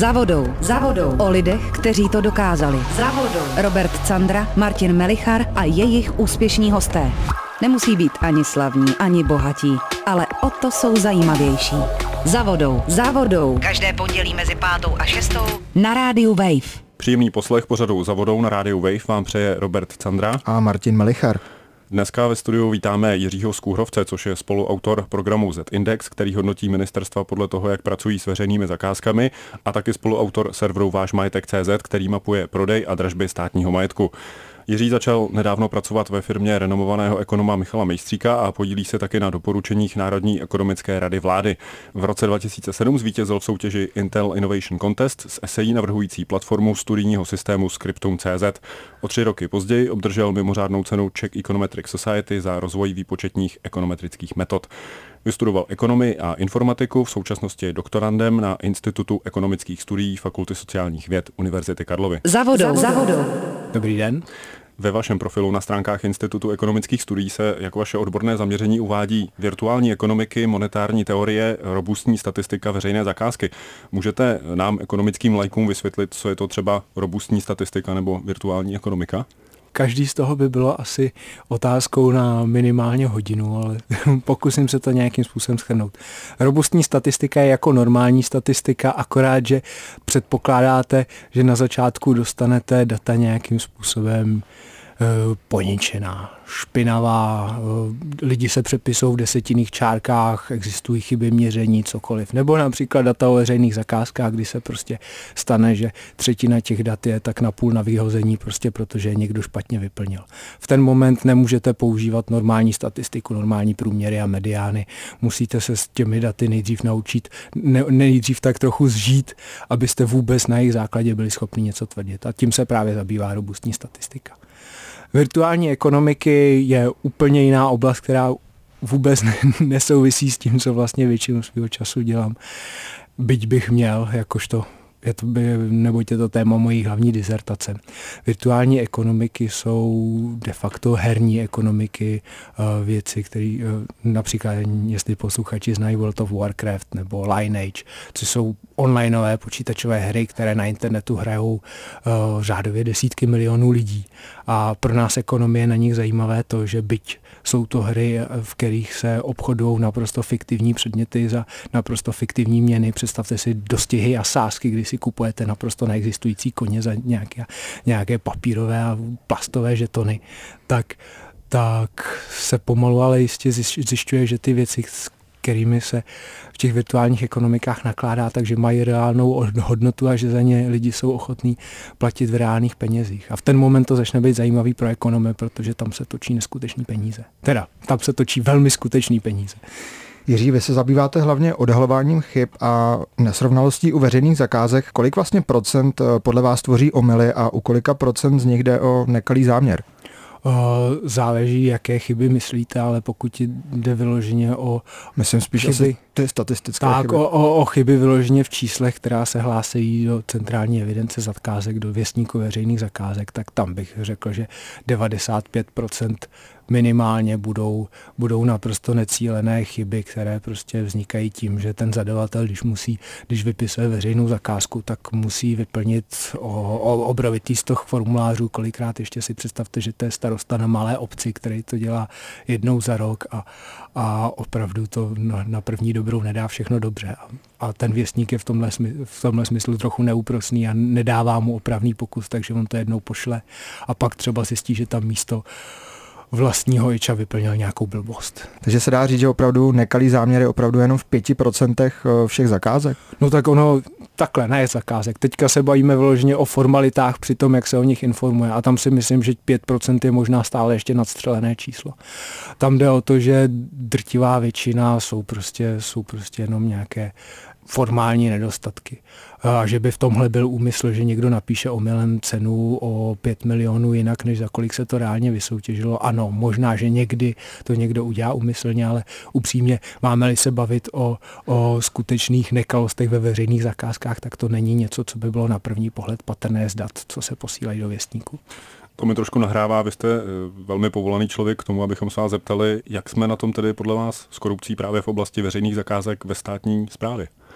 Za vodou. O lidech, kteří to dokázali. Za vodou. Robert Candra, Martin Melichar a jejich úspěšní hosté. Nemusí být ani slavní, ani bohatí, ale o to jsou zajímavější. Za vodou. Každé pondělí mezi 5. a 6. na rádiu Wave. Příjemný poslech pořadu Za vodou na rádiu Wave vám přeje Robert Candra a Martin Melichar. Dneska ve studiu vítáme Jiřího Skůhrovce, což je spoluautor programu Z-Index, který hodnotí ministerstva podle toho, jak pracují s veřejnými zakázkami, a taky spoluautor serveru Vášmajetek.cz, který mapuje prodej a dražby státního majetku. Jiří začal nedávno pracovat ve firmě renomovaného ekonoma Michala Mejstříka a podílí se taky na doporučeních Národní ekonomické rady vlády. V roce 2007 zvítězil v soutěži Intel Innovation Contest s esejí navrhující platformu studijního systému Scriptum.cz. O 3 roky později obdržel mimořádnou cenu Czech Econometric Society za rozvoj výpočetních ekonometrických metod. Vystudoval ekonomii a informatiku, v současnosti je doktorandem na Institutu ekonomických studií Fakulty sociálních věd Univerzity Karlovy. Za vodou. Dobrý den. Ve vašem profilu na stránkách Institutu ekonomických studií se jako vaše odborné zaměření uvádí virtuální ekonomiky, monetární teorie, robustní statistika, veřejné zakázky. Můžete nám, ekonomickým laikům, vysvětlit, co je to třeba robustní statistika nebo virtuální ekonomika? Každý z toho by bylo asi otázkou na minimálně hodinu, ale pokusím se to nějakým způsobem shrnout. Robustní statistika je jako normální statistika, akorát, že předpokládáte, že na začátku dostanete data nějakým způsobem poničená, špinavá, lidi se přepisují v desetinných čárkách, existují chyby měření, cokoliv. Nebo například data o veřejných zakázkách, kdy se prostě stane, že třetina těch dat je tak napůl na vyhození, prostě protože je někdo špatně vyplnil. V ten moment nemůžete používat normální statistiku, normální průměry a mediány. Musíte se s těmi daty nejdřív naučit, nejdřív tak trochu zžít, abyste vůbec na jejich základě byli schopni něco tvrdit. A tím se právě zabývá robustní statistika. Virtuální ekonomiky je úplně jiná oblast, která vůbec nesouvisí s tím, co vlastně většinu svého času dělám. Byť bych měl, neboť je to téma mojí hlavní disertace. Virtuální ekonomiky jsou de facto herní ekonomiky, věci, které například, jestli posluchači znají World of Warcraft nebo Lineage, což jsou onlineové počítačové hry, které na internetu hrajou řádově desítky milionů lidí. A pro nás ekonomie na nich zajímavé to, že byť jsou to hry, v kterých se obchodují naprosto fiktivní předměty za naprosto fiktivní měny. Představte si dostihy a sázky, kdy si kupujete naprosto neexistující koně za nějaké papírové a plastové žetony. Tak se pomalu, ale jistě zjišťuje, že ty věci, s kterými se v těch virtuálních ekonomikách nakládá, takže mají reálnou hodnotu a že za ně lidi jsou ochotní platit v reálných penězích. A v ten moment to začne být zajímavý pro ekonomy, protože tam se točí neskutečný peníze. Tam se točí velmi skutečný peníze. Jiří, vy se zabýváte hlavně odhalováním chyb a nesrovnalostí u veřejných zakázek. Kolik vlastně procent podle vás tvoří omyly a u kolika procent z nich jde o nekalý záměr? Záleží, jaké chyby myslíte, ale pokud jde vyloženě o... Myslím spíš chyby, ty statistické tak, chyby. O chyby vyloženě v číslech, která se hlásí do centrální evidence zakázek, do věstníku veřejných zakázek, tak tam bych řekl, že 95% minimálně budou naprosto necílené chyby, které prostě vznikají tím, že ten zadavatel, když vypisuje veřejnou zakázku, tak musí vyplnit obrovitý stoch formulářů. Kolikrát ještě si představte, že to je starosta na malé obci, který to dělá jednou za rok a opravdu to na první dobrou nedá všechno dobře. A ten věstník je v tomhle smyslu trochu neúprosný a nedává mu opravný pokus, takže on to jednou pošle a pak třeba zjistí, že tam místo vlastního iča vyplnil nějakou blbost. Takže se dá říct, že opravdu nekalý záměr je opravdu jenom v 5% všech zakázek? No tak ono takhle, ne zakázek. Teďka se bavíme vyloženě o formalitách při tom, jak se o nich informuje. A tam si myslím, že 5% je možná stále ještě nadstřelené číslo. Tam jde o to, že drtivá většina jsou prostě jenom nějaké formální nedostatky. A že by v tomhle byl úmysl, že někdo napíše omylem cenu o 5 milionů jinak, než za kolik se to reálně vysoutěžilo. Ano, možná, že někdy to někdo udělá úmyslně, ale upřímně, máme-li se bavit o skutečných nekalostech ve veřejných zakázkách, tak to není něco, co by bylo na první pohled patrné z dat, co se posílají do věstníku. To mi trošku nahrává, vy jste velmi povolaný člověk k tomu, abychom se vás zeptali, jak jsme na tom tedy podle vás s korupcí právě v oblasti veřejných zakázek ve státní správě?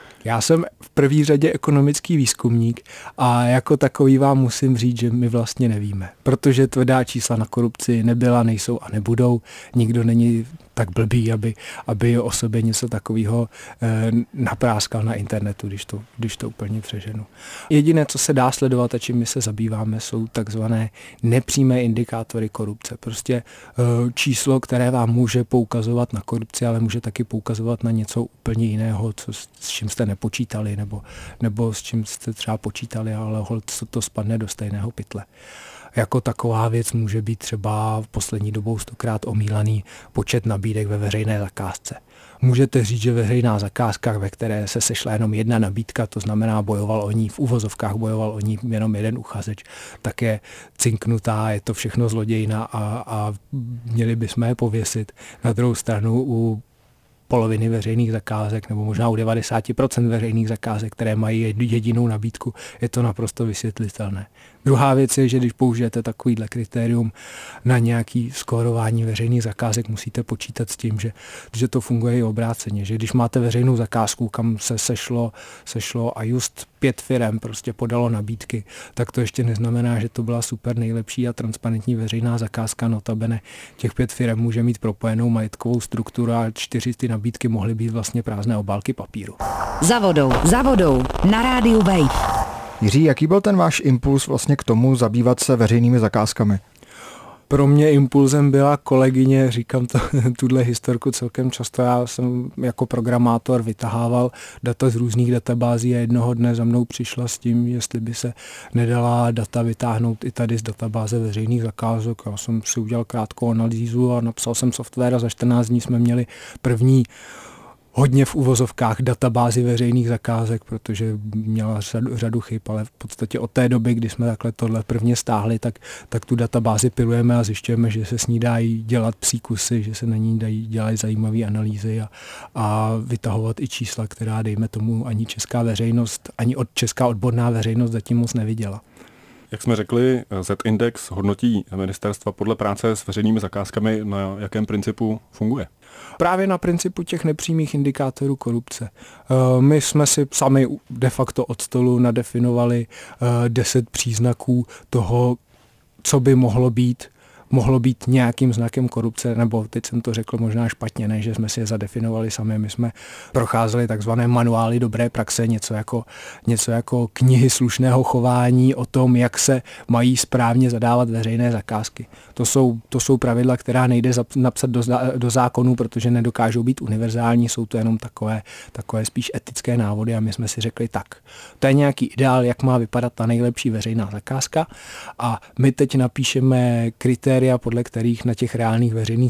Já jsem v první řadě ekonomický výzkumník a jako takový vám musím říct, že my vlastně nevíme, protože tvrdá čísla na korupci nebyla, nejsou a nebudou. Nikdo není tak blbý, aby o sobě něco takového napráskal na internetu, když to úplně přeženu. Jediné, co se dá sledovat a čím my se zabýváme, jsou takzvané nepřímé indikátory korupce. Prostě číslo, které vám může poukazovat na korupci, ale může taky poukazovat na něco úplně jiného, s čím jste nepočítali, nebo s čím jste třeba počítali, ale to spadne do stejného pytle. Jako taková věc může být třeba v poslední dobou 100krát omílaný počet nabídek ve veřejné zakázce. Můžete říct, že veřejná zakázka, ve které se sešla jenom jedna nabídka, to znamená bojoval o ní jenom jeden uchazeč, tak je cinknutá, je to všechno zlodějina a měli bychom je pověsit. Na druhou stranu u poloviny veřejných zakázek, nebo možná u 90% veřejných zakázek, které mají jedinou nabídku, je to naprosto vysvětlitelné. Druhá věc je, že když použijete takovýhle kritérium na nějaký skórování veřejných zakázek, musíte počítat s tím, že to funguje i obráceně, že když máte veřejnou zakázku, kam se sešlo a just 5 firem prostě podalo nabídky, tak to ještě neznamená, že to byla super nejlepší a transparentní veřejná zakázka, notabene těch 5 firem může mít propojenou majetkovou strukturu a 4 ty nabídky mohly být vlastně prázdné obálky papíru. Za vodou, na rádiu Wave. Jiří, jaký byl ten váš impuls vlastně k tomu zabývat se veřejnými zakázkami? Pro mě impulzem byla kolegyně, říkám tuhle historku celkem často, já jsem jako programátor vytahával data z různých databází a jednoho dne za mnou přišla s tím, jestli by se nedala data vytáhnout i tady z databáze veřejných zakázek. Já jsem si udělal krátkou analýzu a napsal jsem software a za 14 dní jsme měli první hodně v uvozovkách databázi veřejných zakázek, protože měla řadu chyb, ale v podstatě od té doby, kdy jsme takhle tohle prvně stáhli, tak tu databázi pilujeme a zjišťujeme, že se s ní dají dělat příkusy, že se na ní dají dělat zajímavé analýzy a vytahovat i čísla, která, dejme tomu, ani česká veřejnost, ani česká odborná veřejnost zatím moc neviděla. Jak jsme řekli, Z-index hodnotí ministerstva podle práce s veřejnými zakázkami, na jakém principu funguje? Právě na principu těch nepřímých indikátorů korupce. My jsme si sami de facto od stolu nadefinovali 10 příznaků toho, co by mohlo být nějakým znakem korupce, nebo teď jsem to řekl možná špatně, ne, že jsme si je zadefinovali sami, my jsme procházeli takzvané manuály dobré praxe, něco jako knihy slušného chování o tom, jak se mají správně zadávat veřejné zakázky. To jsou pravidla, která nejde napsat do zákonu, protože nedokážou být univerzální, jsou to jenom takové spíš etické návody a my jsme si řekli tak. To je nějaký ideál, jak má vypadat ta nejlepší veřejná zakázka a my teď napíšeme kritéria, podle kterých na těch reálných veřejných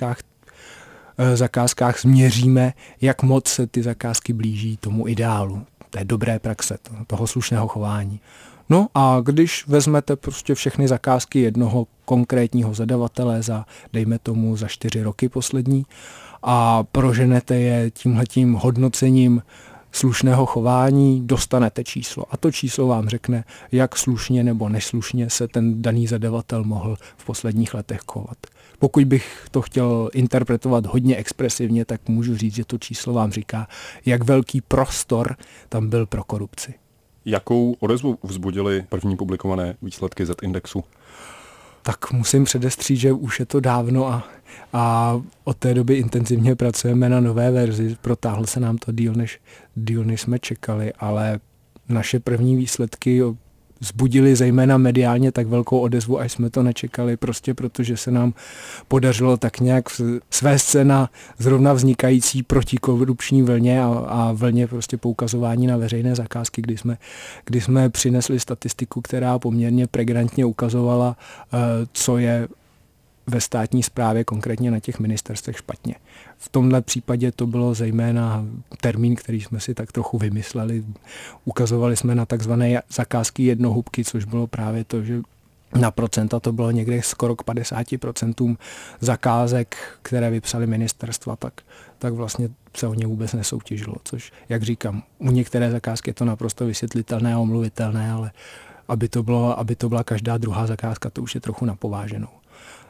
zakázkách změříme, jak moc se ty zakázky blíží tomu ideálu, té dobré praxe, toho slušného chování. No a když vezmete prostě všechny zakázky jednoho konkrétního zadavatele dejme tomu za 4 roky poslední a proženete je tímhletím hodnocením slušného chování, dostanete číslo. A to číslo vám řekne, jak slušně nebo neslušně se ten daný zadavatel mohl v posledních letech chovat. Pokud bych to chtěl interpretovat hodně expresivně, tak můžu říct, že to číslo vám říká, jak velký prostor tam byl pro korupci. Jakou odezvu vzbudily první publikované výsledky Z-indexu? Tak musím předestřít, že už je to dávno a od té doby intenzivně pracujeme na nové verzi. Protáhl se nám to díl, než jsme čekali, ale naše první výsledky vzbudili zejména mediálně tak velkou odezvu, až jsme to nečekali, prostě protože se nám podařilo tak nějak svést se na zrovna vznikající protikorupční vlně a vlně prostě poukazování na veřejné zakázky, kdy jsme přinesli statistiku, která poměrně pregnantně ukazovala, co je ve státní správě, konkrétně na těch ministerstvech špatně. V tomhle případě to bylo zejména termín, který jsme si tak trochu vymysleli. Ukazovali jsme na takzvané zakázky jednohubky, což bylo právě to, že na procenta to bylo někde skoro k 50% zakázek, které vypsali ministerstva, tak vlastně se o ně vůbec nesoutěžilo, což, jak říkám, u některé zakázky je to naprosto vysvětlitelné a omluvitelné, ale aby to byla každá druhá zakázka, to už je trochu napováženou.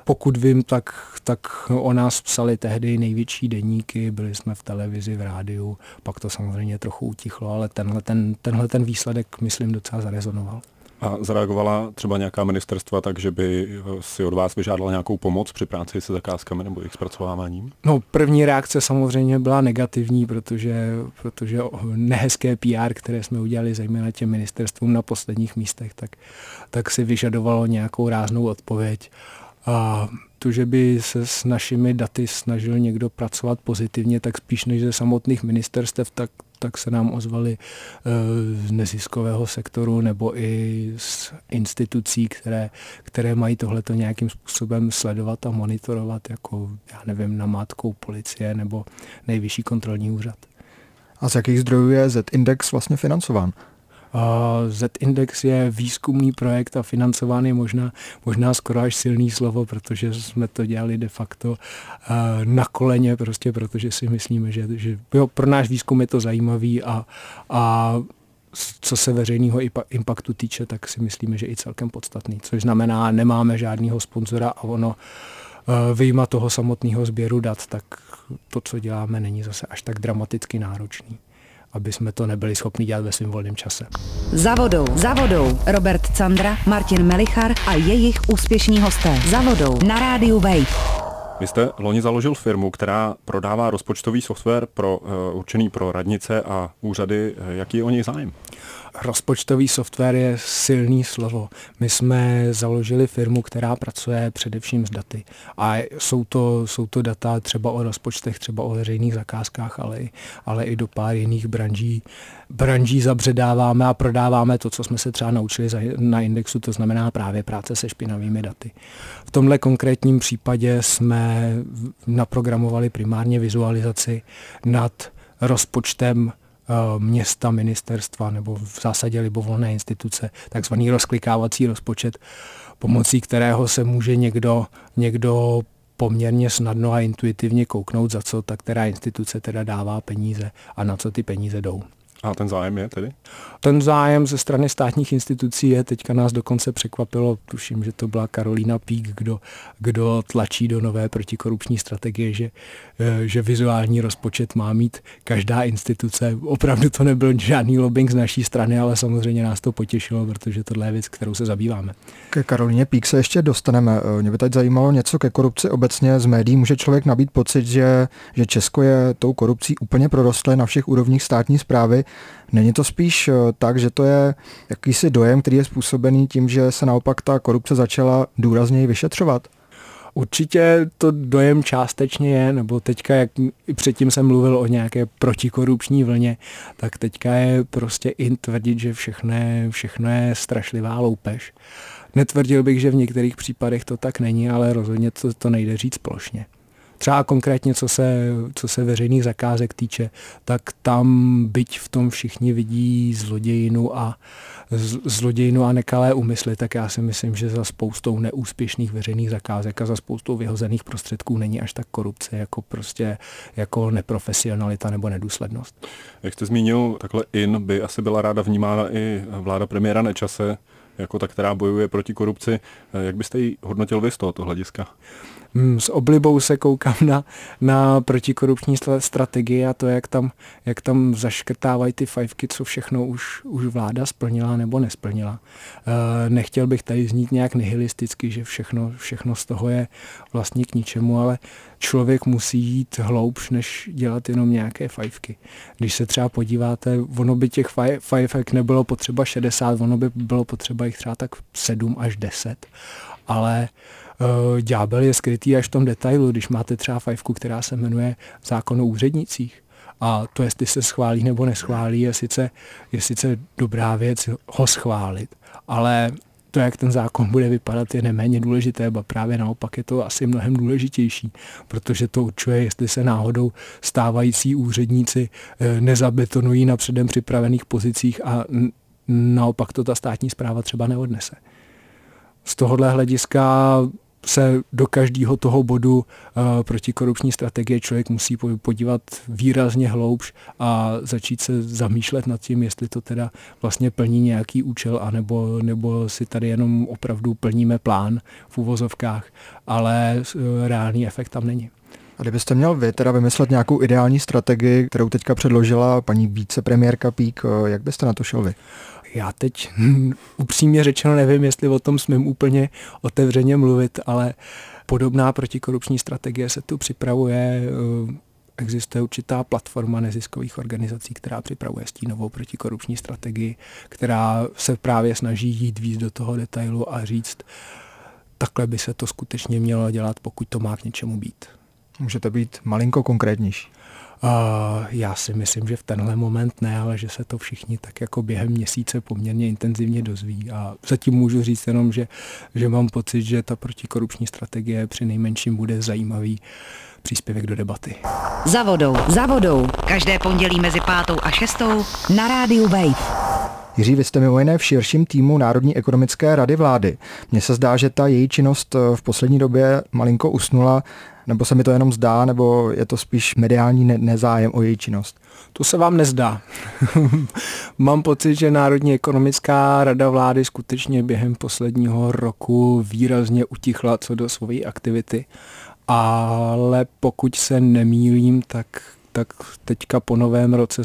pokud vím, tak o nás psali tehdy největší deníky, byli jsme v televizi, v rádiu, pak to samozřejmě trochu utichlo, ale tenhle výsledek, myslím, docela zarezonoval. A zareagovala třeba nějaká ministerstva tak, že by si od vás vyžádala nějakou pomoc při práci se zakázkami nebo jejich zpracováváním? No, první reakce samozřejmě byla negativní, protože nehezké PR, které jsme udělali zejména těm ministerstvům na posledních místech, tak si vyžadovalo nějakou ráznou odpověď. A to, že by se s našimi daty snažil někdo pracovat pozitivně, tak spíš než ze samotných ministerstev, tak se nám ozvali z neziskového sektoru nebo i z institucí, které mají tohleto nějakým způsobem sledovat a monitorovat, jako, já nevím, namátkou policie nebo Nejvyšší kontrolní úřad. A z jakých zdrojů je Z-Index vlastně financován? Z-Index je výzkumný projekt a financován je možná skoro až silný slovo, protože jsme to dělali de facto na koleně, prostě protože si myslíme, že pro náš výzkum je to zajímavý a co se veřejného impaktu týče, tak si myslíme, že i celkem podstatný, což znamená, nemáme žádného sponzora a ono vyjma toho samotného sběru dat, tak to, co děláme, není zase až tak dramaticky náročný, aby jsme to nebyli schopni dělat ve svém volném čase. Za vodou. Robert Candra, Martin Melichar a jejich úspěšní hosté. Za vodou na rádiu Wave. Vy jste loni založil firmu, která prodává rozpočtový software určený pro radnice a úřady. Jaký je o něj zájem? Rozpočtový software je silný slovo. My jsme založili firmu, která pracuje především s daty. A jsou to data třeba o rozpočtech, třeba o veřejných zakázkách, ale i do pár jiných branží zabředáváme a prodáváme to, co jsme se třeba naučili na Indexu, to znamená právě práce se špinavými daty. V tomhle konkrétním případě jsme naprogramovali primárně vizualizaci nad rozpočtem města, ministerstva nebo v zásadě libovolné instituce, takzvaný rozklikávací rozpočet, pomocí kterého se může někdo poměrně snadno a intuitivně kouknout, za co ta která instituce teda dává peníze a na co ty peníze jdou. A ten zájem je tedy? Ten zájem ze strany státních institucí je, teďka nás dokonce překvapilo, tuším, že to byla Karolína Pík, kdo tlačí do nové protikorupční strategie, že vizuální rozpočet má mít každá instituce. Opravdu to nebyl žádný lobbying z naší strany, ale samozřejmě nás to potěšilo, protože tohle je věc, kterou se zabýváme. Ke Karolíně Pík se ještě dostaneme. Mě by teď zajímalo něco ke korupci obecně. Z médií může člověk nabít pocit, že Česko je tou korupcí úplně prorostlé na všech úrovních státní správy. Není to spíš tak, že to je jakýsi dojem, který je způsobený tím, že se naopak ta korupce začala důrazněji vyšetřovat? Určitě to dojem částečně je, nebo teďka, jak i předtím jsem mluvil o nějaké protikorupční vlně, tak teďka je prostě in tvrdit, že všechno je strašlivá loupež. Netvrdil bych, že v některých případech to tak není, ale rozhodně to nejde říct plošně. Třeba konkrétně, co se veřejných zakázek týče, tak tam byť v tom všichni vidí zlodějinu a nekalé úmysly, tak já si myslím, že za spoustou neúspěšných veřejných zakázek a za spoustou vyhozených prostředků není až tak korupce jako neprofesionalita nebo nedůslednost. Jak jste zmínil, takhle by asi byla ráda vnímána i vláda premiéra Nečase, jako ta, která bojuje proti korupci. Jak byste ji hodnotil vy z tohoto hlediska? S oblibou se koukám na protikorupční strategii a to, jak tam zaškrtávají ty fajfky, co všechno už vláda splnila nebo nesplnila. Nechtěl bych tady znít nějak nihilisticky, že všechno z toho je vlastně k ničemu, ale člověk musí jít hloubš, než dělat jenom nějaké fajfky. Když se třeba podíváte, ono by těch fajfek nebylo potřeba 60, ono by bylo potřeba jich třeba tak 7 až 10, ale ďábel je skrytý až v tom detailu, když máte třeba fajfku, která se jmenuje zákon o úřednících. A to, jestli se schválí nebo neschválí, je sice dobrá věc ho schválit, ale to, jak ten zákon bude vypadat, je neméně důležité, a právě naopak je to asi mnohem důležitější, protože to určuje, jestli se náhodou stávající úředníci nezabetonují na předem připravených pozicích a naopak to ta státní správa třeba neodnese. Z tohohle hlediska se do každého toho bodu protikorupční strategie člověk musí podívat výrazně hloubš a začít se zamýšlet nad tím, jestli to teda vlastně plní nějaký účel, nebo si tady jenom opravdu plníme plán v uvozovkách, ale reálný efekt tam není. A kdybyste měl vy teda vymyslet nějakou ideální strategii, kterou teďka předložila paní vicepremiérka Pík, jak byste na to šel vy? Já teď upřímně řečeno nevím, jestli o tom smím úplně otevřeně mluvit, ale podobná protikorupční strategie se tu připravuje. Existuje určitá platforma neziskových organizací, která připravuje stínovou protikorupční strategii, která se právě snaží jít víc do toho detailu a říct, takhle by se to skutečně mělo dělat, pokud to má k něčemu být. Můžete být malinko konkrétnější. Já si myslím, že v tenhle moment ne, ale že se to všichni tak jako během měsíce poměrně intenzivně dozví. A zatím můžu říct jenom, že mám pocit, že ta protikorupční strategie při nejmenším bude zajímavý příspěvek do debaty. Za vodou. Každé pondělí mezi 5. a 6. na rádiu Wave. Jiří, vy jste mimo jiné v širším týmu Národní ekonomické rady vlády. Mně se zdá, že ta její činnost v poslední době malinko usnula, nebo se mi to jenom zdá, nebo je to spíš mediální nezájem o její činnost? To se vám nezdá. Mám pocit, že Národní ekonomická rada vlády skutečně během posledního roku výrazně utichla co do své aktivity, ale pokud se nemýlím, tak teďka po novém roce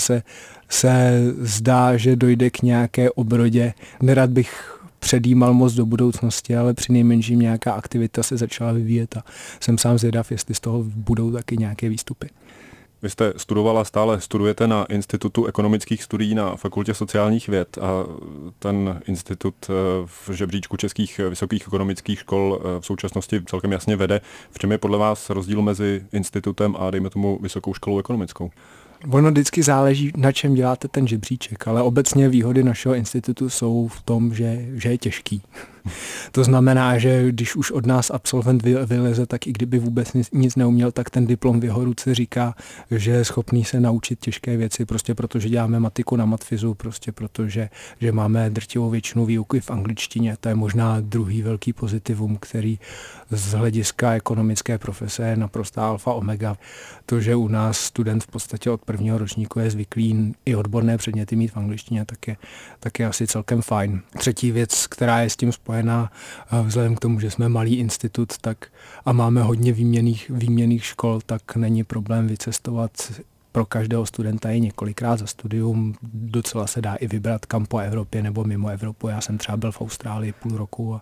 se zdá, že dojde k nějaké obrodě. Nerad bych předjímal moc do budoucnosti, ale při nejmenším nějaká aktivita se začala vyvíjet a jsem sám zvědav, jestli z toho budou taky nějaké výstupy. Vy jste studovala, stále studujete na Institutu ekonomických studií na Fakultě sociálních věd a ten institut v žebříčku českých vysokých ekonomických škol v současnosti celkem jasně vede. V čem je podle vás rozdíl mezi institutem a dejme tomu vysokou školou ekonomickou? Ono vždycky záleží, na čem děláte ten žebříček, ale obecně výhody našeho institutu jsou v tom, že je těžký. To znamená, že když už od nás absolvent vyleze, tak i kdyby vůbec nic neuměl, tak ten diplom v jeho ruce říká, že je schopný se naučit těžké věci, prostě protože děláme matiku na matfizu, prostě protože že máme drtivou většinu výuky v angličtině. To je možná druhý velký pozitivum, který z hlediska ekonomické profese je naprostá alfa omega. To, že u nás student v podstatě od prvního ročníku je zvyklý i odborné předměty mít v angličtině, tak je asi celkem fajn. Třetí věc, která je s tím spojená, vzhledem k tomu, že jsme malý institut a máme hodně výměnných škol, tak není problém vycestovat pro každého studenta i několikrát za studium. Docela se dá i vybrat kam po Evropě nebo mimo Evropu. Já jsem třeba byl v Austrálii půl roku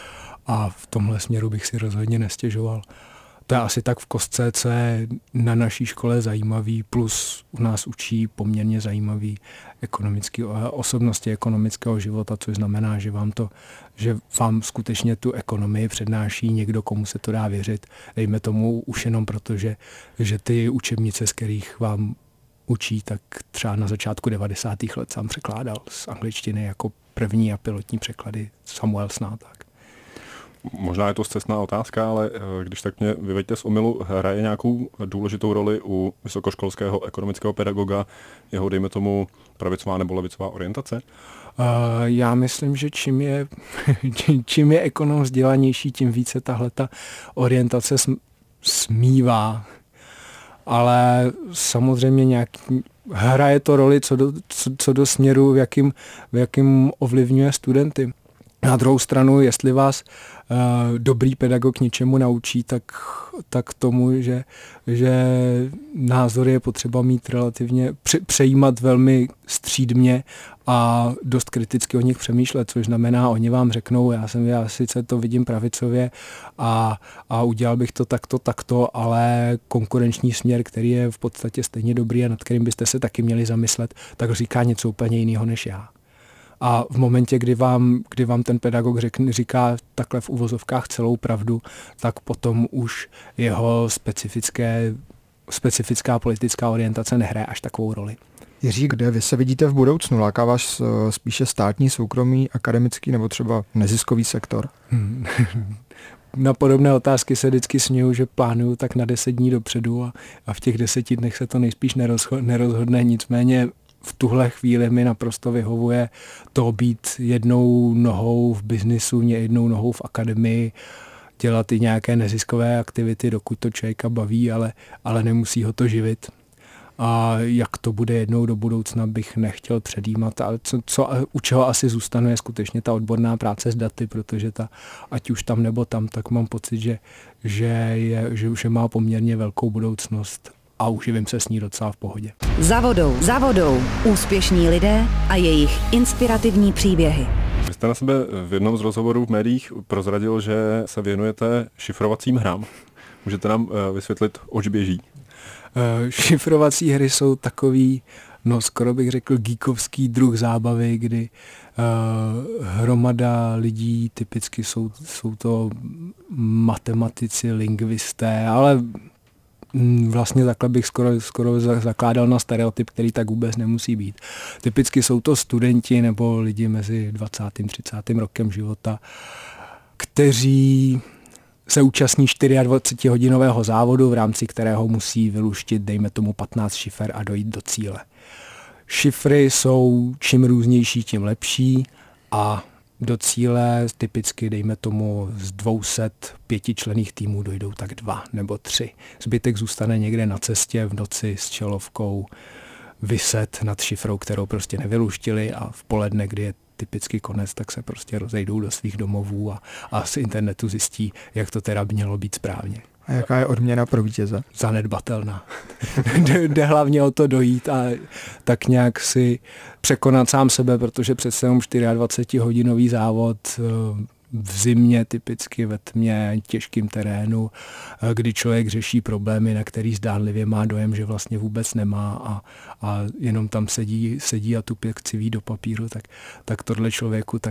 a v tomhle směru bych si rozhodně nestěžoval. To je asi tak v kostce, co je na naší škole zajímavý, plus u nás učí poměrně zajímavý osobnosti ekonomického života, což znamená, že vám skutečně tu ekonomii přednáší někdo, komu se to dá věřit. Dejme tomu už jenom proto, že ty učebnice, z kterých vám učí, tak třeba na začátku 90. let sám překládal z angličtiny jako první a pilotní překlady Samuel Snátak. Možná je to scestná otázka, ale když tak mě vyveďte z omylu, hraje nějakou důležitou roli u vysokoškolského ekonomického pedagoga jeho, dejme tomu, pravicová nebo levicová orientace? Já myslím, že čím je ekonom vzdělanější, tím více tahleta orientace smívá. Ale samozřejmě hraje to roli co do směru, v jakým ovlivňuje studenty. Na druhou stranu, jestli vás dobrý pedagog něčemu naučí, tak tomu, že názory je potřeba mít relativně, přejímat velmi střídmě a dost kriticky o nich přemýšlet, což znamená, oni vám řeknou, já sice to vidím pravicově a udělal bych to takto, ale konkurenční směr, který je v podstatě stejně dobrý a nad kterým byste se taky měli zamyslet, tak říká něco úplně jiného než já. A v momentě, kdy vám ten pedagog říká takhle v uvozovkách celou pravdu, tak potom už jeho specifická politická orientace nehraje až takovou roli. Jiří, kde vy se vidíte v budoucnu? Láká vás spíše státní, soukromý, akademický nebo třeba neziskový sektor? Na podobné otázky se vždycky směju, že plánuju tak na 10 dní dopředu a v těch 10 dnech se to nejspíš nerozhodne, nicméně v tuhle chvíli mi naprosto vyhovuje to být jednou nohou v biznisu, jednou nohou v akademii. dělat i nějaké neziskové aktivity, dokud to člověka baví, ale nemusí ho to živit. A jak to bude jednou do budoucna, bych nechtěl předjímat, ale u čeho asi zůstane, je skutečně ta odborná práce s daty, protože ať už tam nebo tam, tak mám pocit, že má poměrně velkou budoucnost a uživím se s ní docela v pohodě. Za vodou. Úspěšní lidé a jejich inspirativní příběhy. Vy jste na sebe v jednom z rozhovorů v médiích prozradil, že se věnujete šifrovacím hrám. Můžete nám vysvětlit, oč běží? Šifrovací hry jsou takový, skoro bych řekl, geekovský druh zábavy, kdy hromada lidí, typicky jsou to matematici, lingvisté, ale vlastně takhle bych skoro zakládal na stereotyp, který tak vůbec nemusí být. Typicky jsou to studenti nebo lidi mezi 20. a 30. rokem života, kteří se účastní 24-hodinového závodu, v rámci kterého musí vyluštit, dejme tomu, 15 šifer a dojít do cíle. Šifry jsou čím různější, tím lepší a do cíle typicky, dejme tomu, z 200 5členných týmů dojdou tak 2 nebo 3. Zbytek zůstane někde na cestě v noci s čelovkou viset nad šifrou, kterou prostě nevyluštili, a v poledne, kdy je typicky konec, tak se prostě rozejdou do svých domovů a z internetu zjistí, jak to teda mělo být správně. A jaká je odměna pro vítěze? Zanedbatelná. Jde hlavně o to dojít a tak nějak si překonat sám sebe, protože přece jenom 24-hodinový závod v zimě, typicky ve tmě, těžkým terénu, kdy člověk řeší problémy, na který zdánlivě má dojem, že vlastně vůbec nemá a jenom tam sedí a tupě kciví do papíru, tak tohle člověku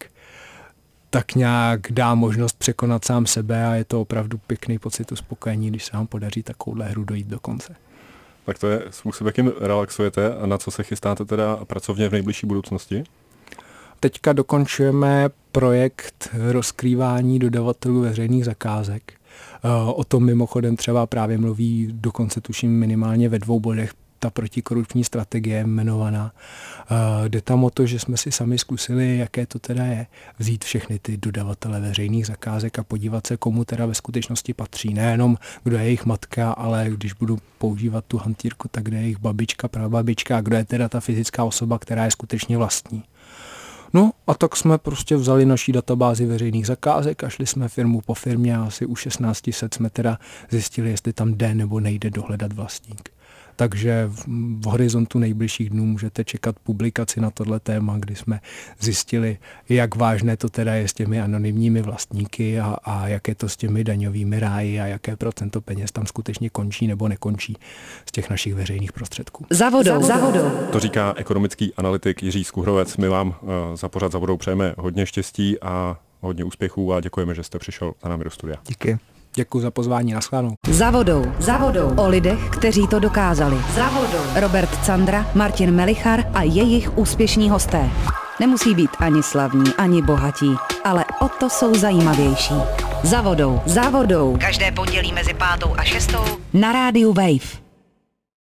tak nějak dá možnost překonat sám sebe a je to opravdu pěkný pocit uspokojení, když se vám podaří takovouhle hru dojít do konce. Tak to je způsob, jakým relaxujete, a na co se chystáte teda pracovně v nejbližší budoucnosti? Teďka dokončujeme projekt rozkrývání dodavatelů veřejných zakázek. O tom mimochodem třeba právě mluví, dokonce tuším minimálně ve 2 bodech, ta protikorupční strategie jmenovaná. Jde tam o to, že jsme si sami zkusili, jaké to teda je, vzít všechny ty dodavatele veřejných zakázek a podívat se, komu teda ve skutečnosti patří. Nejenom, kdo je jejich matka, ale když budu používat tu hantýrku, tak kde je jejich babička, prababička a kdo je teda ta fyzická osoba, která je skutečně vlastní. No a tak jsme prostě vzali naší databázi veřejných zakázek a šli jsme firmu po firmě a asi u 1600 jsme teda zjistili, jestli tam jde nebo nejde dohledat vlastník. Takže v horizontu nejbližších dnů můžete čekat publikaci na tohle téma, kdy jsme zjistili, jak vážné to teda je s těmi anonymními vlastníky a jak je to s těmi daňovými ráji a jaké procento peněz tam skutečně končí nebo nekončí z těch našich veřejných prostředků. Za vodou. To říká ekonomický analytik Jiří Skuhrovec. My vám za pořad Za vodou přejeme hodně štěstí a hodně úspěchů a děkujeme, že jste přišel za námi do studia. Díky. Děkuji za pozvání, nashledanou. Za vodou. O lidech, kteří to dokázali. Za vodou. Robert Candra, Martin Melichar a jejich úspěšní hosté. Nemusí být ani slavní, ani bohatí, ale o to jsou zajímavější. Za vodou. Každé pondělí mezi 5. a 6. na rádiu Wave.